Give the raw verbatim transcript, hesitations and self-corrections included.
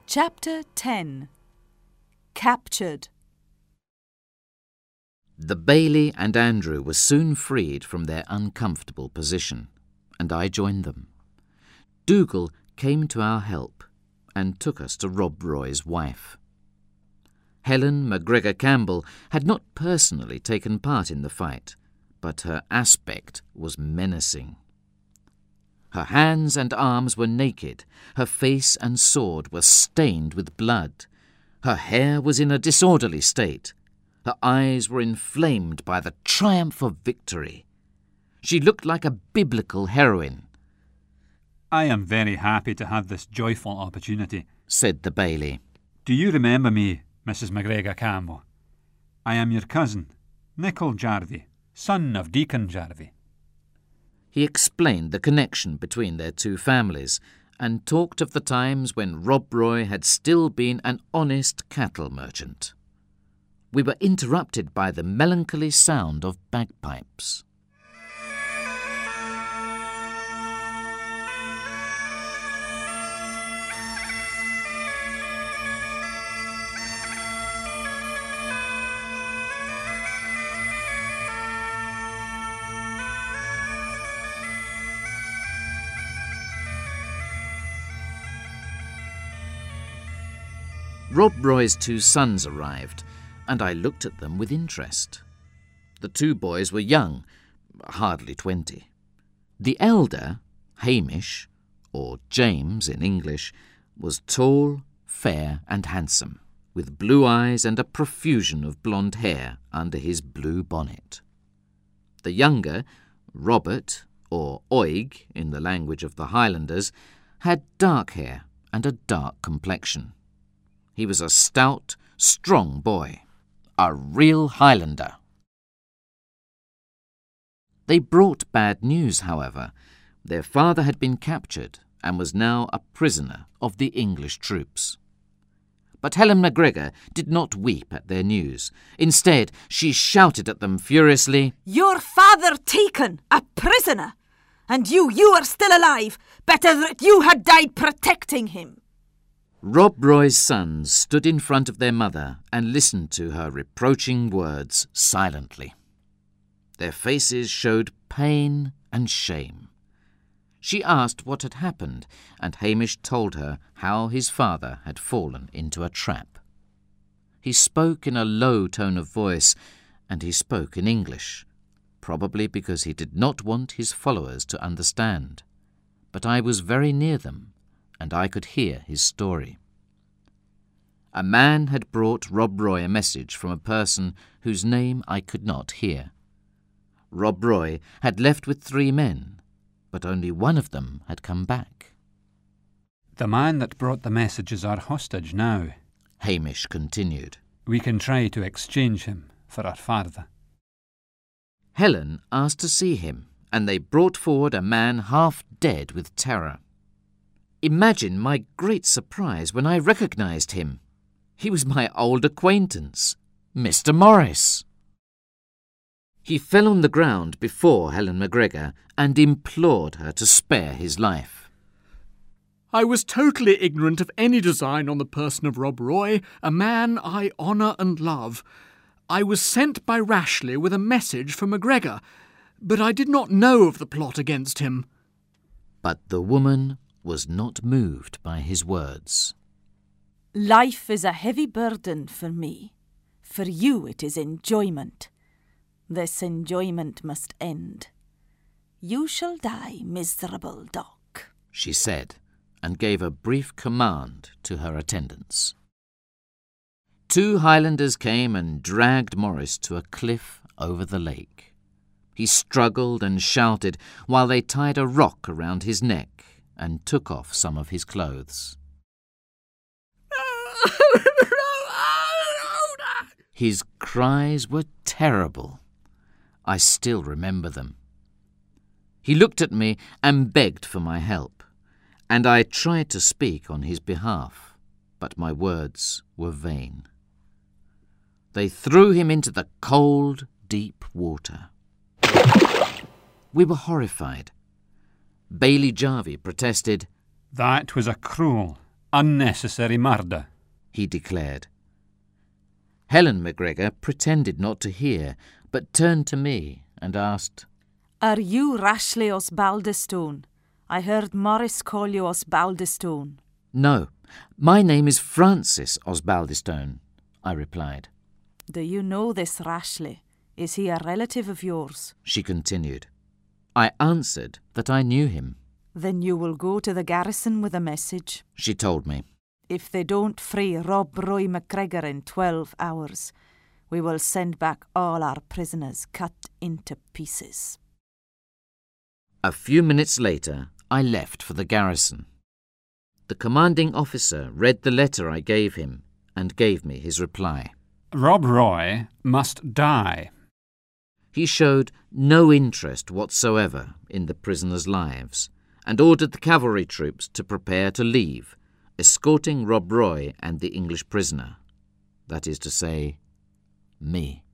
Chapter ten. Captured. The Bailey and Andrew were soon freed from their uncomfortable position, and I joined them. Dougal came to our help and took us to Rob Roy's wife. Helen MacGregor Campbell had not personally taken part in the fight, but her aspect was menacing. Her hands and arms were naked, her face and sword were stained with blood, her hair was in a disorderly state, her eyes were inflamed by the triumph of victory. She looked like a biblical heroine. "I am very happy to have this joyful opportunity," said the Bailey. "Do you remember me, Missus MacGregor Campbell? I am your cousin, Nichol Jarvie, son of Deacon Jarvie." He explained the connection between their two families and talked of the times when Rob Roy had still been an honest cattle merchant. We were interrupted by the melancholy sound of bagpipes. Rob Roy's two sons arrived, and I looked at them with interest. The two boys were young, hardly twenty. The elder, Hamish, or James in English, was tall, fair and handsome, with blue eyes and a profusion of blonde hair under his blue bonnet. The younger, Robert, or Oig in the language of the Highlanders, had dark hair and a dark complexion. He was a stout, strong boy, a real Highlander. They brought bad news, however. Their father had been captured and was now a prisoner of the English troops. But Helen MacGregor did not weep at their news. Instead, she shouted at them furiously, "Your father taken, a prisoner, and you, you are still alive. Better that you had died protecting him." Rob Roy's sons stood in front of their mother and listened to her reproaching words silently. Their faces showed pain and shame. She asked what had happened, and Hamish told her how his father had fallen into a trap. He spoke in a low tone of voice, and he spoke in English, probably because he did not want his followers to understand. But I was very near them, and I could hear his story. A man had brought Rob Roy a message from a person whose name I could not hear. Rob Roy had left with three men, but only one of them had come back. "The man that brought the message is our hostage now," Hamish continued. "We can try to exchange him for our father." Helen asked to see him, and they brought forward a man half dead with terror. Imagine my great surprise when I recognised him. He was my old acquaintance, Mister Morris. He fell on the ground before Helen MacGregor and implored her to spare his life. "I was totally ignorant of any design on the person of Rob Roy, a man I honour and love. I was sent by Rashleigh with a message for MacGregor, but I did not know of the plot against him." But the woman was not moved by his words. "Life is a heavy burden for me. For you it is enjoyment. This enjoyment must end. You shall die, miserable dog," she said, and gave a brief command to her attendants. Two Highlanders came and dragged Morris to a cliff over the lake. He struggled and shouted while they tied a rock around his neck and took off some of his clothes. His cries were terrible. I still remember them. He looked at me and begged for my help, and I tried to speak on his behalf, but my words were vain. They threw him into the cold, deep water. We were horrified. Bailey Jarvie protested, "That was a cruel unnecessary murder, he declared. Helen MacGregor pretended not to hear, but turned to me and asked, Are you Rashleigh Osbaldistone? I heard Morris call you Osbaldistone. No, my name is Francis Osbaldistone, I replied. Do you know this Rashleigh? Is he a relative of yours? She continued. I answered that I knew him. Then you will go to the garrison with a message. She told me. If they don't free Rob Roy MacGregor in twelve hours, we will send back all our prisoners cut into pieces. A few minutes later, I left for the garrison. The commanding officer read the letter I gave him and gave me his reply. Rob Roy must die. He showed no interest whatsoever in the prisoners' lives and ordered the cavalry troops to prepare to leave, escorting Rob Roy and the English prisoner, that is to say, me.